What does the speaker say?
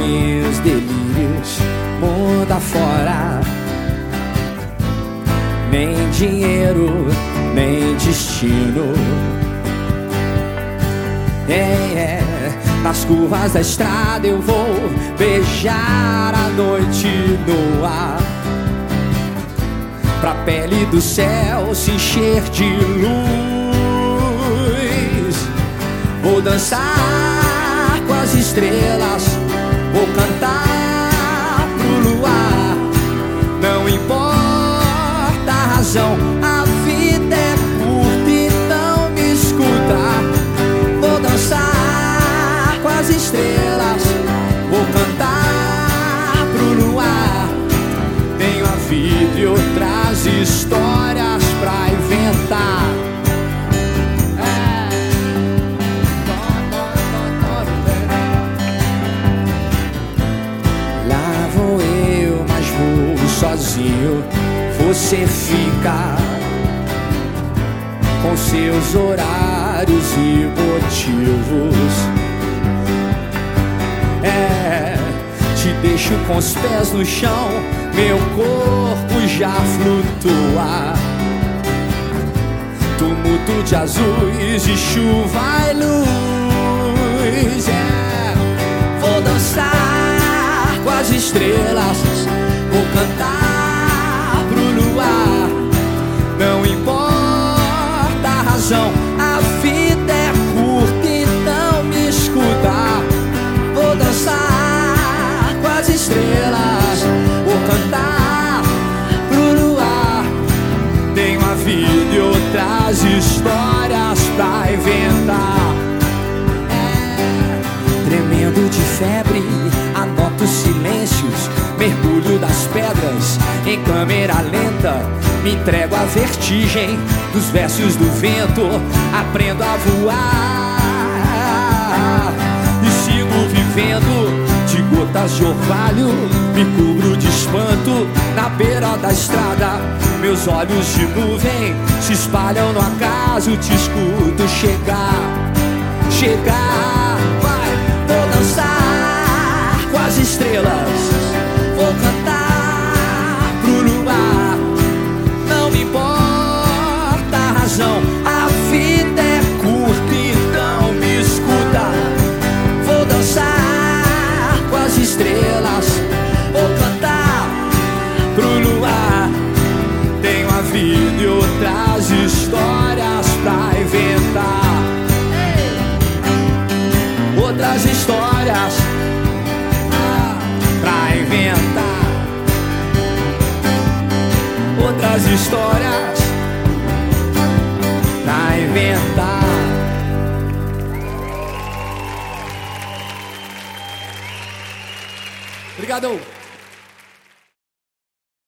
meus delírios, mundo afora. Nem dinheiro, nem destino. Nas curvas da estrada eu vou beijar a noite nua, pra pele do céu se encher de luz. Vou dançar com as estrelas, vou cantar pro luar. Não importa a razão, a vida é curta, então me escuta. Vou dançar com as estrelas, vou cantar pro luar. Tenho a vida e outras histórias pra inventar. Lá vou eu, mas vou sozinho. Você fica com seus horários e motivos. Te deixo com os pés no chão, meu corpo já flutua. Tumulto de azuis, de chuva e luz. Vou dançar com as estrelas, vou cantar pro luar. Não importa a razão, a vida é curta, então me escuta. Vou dançar com as estrelas, vou cantar pro luar. Tenho a vida e outras histórias pra inventar. Tremendo de febre, anoto os silêncios, mergulho das pedras em câmera lenta. Me entrego à vertigem dos versos do vento, aprendo a voar e sigo vivendo de gotas de orvalho. Me cubro de espanto na beira da estrada. Meus olhos de nuvem se espalham no acaso. Te escuto chegar, chegar. Vai, vou dançar com as estrelas, vou cantar pro luar. Não me importa a razão, a vida é curta, então me escuta. Vou dançar com as estrelas, vou cantar pro luar. Tenho a vida e outras histórias pra inventar. Outras histórias pra inventar. Outras histórias pra inventar. Obrigado.